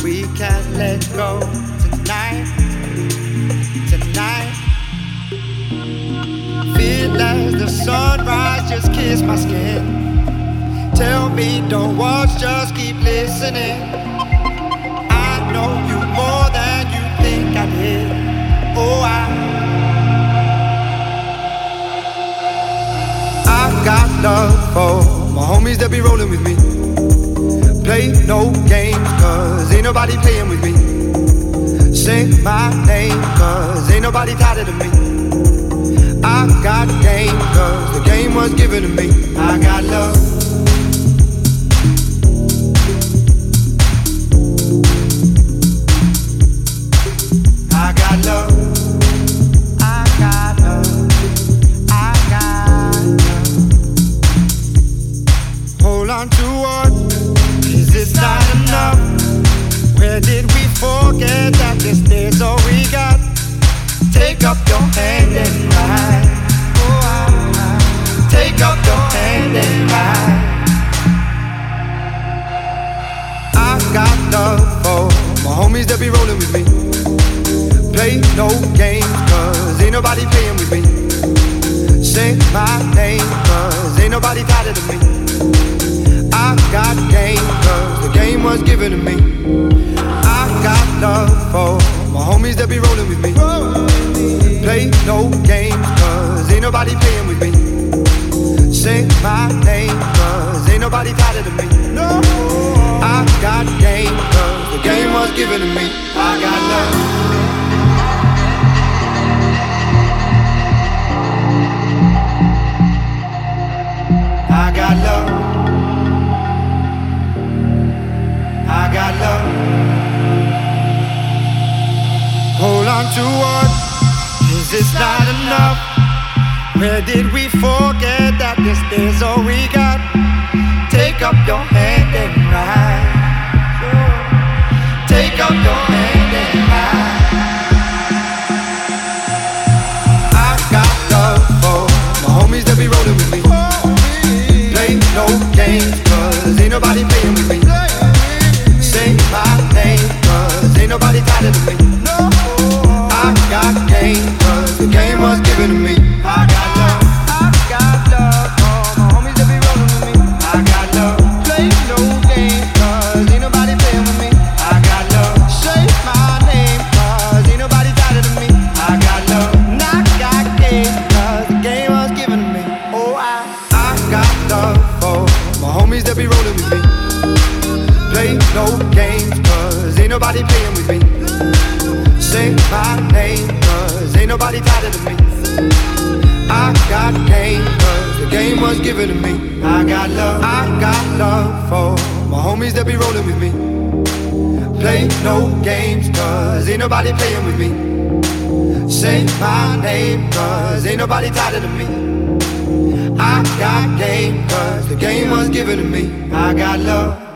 we can't let go tonight. Tonight, feel as the sunrise just kissed my skin. Tell me don't watch, just keep listening. I know you more than you think I did. Oh, I've got love for my homies that be rolling with me. Play no games, cause ain't nobody playing with me. Sing my name, cause ain't nobody tighter than me. I got game, cause the game was given to me. I got love. I got love. I got love. I got love. Hold on to what? Is this not enough? Where did we forget that this is all we got? Take up your hand and ride. Oh, take up your hand and ride. I got love for my homies that be rolling with me. Play no games, cause ain't nobody playing with me. Say my name, cause ain't nobody tighter than me. I got game, cause the game was given to me. I got love for my homies that be rolling with me. Play no games, cause ain't nobody playing with me. Say my name, cause ain't nobody tighter than me. No, I got game, cause the game was given to me. I got love. I got love. I got love. Hold on to what? Is this not enough? Where did we forget that this is all we got? Take up your hand and ride. Take up your hand and ride. I got love for my homies that be rolling with me. Play no games, cause ain't nobody playing with me. Say my name, cause ain't nobody tighter than me. No, I got game, cause the game was given to me. I got love. I got love for my homies that be rolling with me. I got love. Play no games, cause ain't nobody playing with me. I got love. Say my name, cause ain't nobody tighter than me. I got love. And I got game, cause the game was given to me. Oh, I got love for my homies that be rolling with me. Play no games, cause ain't nobody playing with me. Say my name, cause ain't nobody tighter than me. I got game, cause the game was given to me. I got love for my homies that be rolling with me. Play no games, cause ain't nobody playing with me. Say my name, cause ain't nobody tighter than me. I got game, cause the game was given to me. I got love.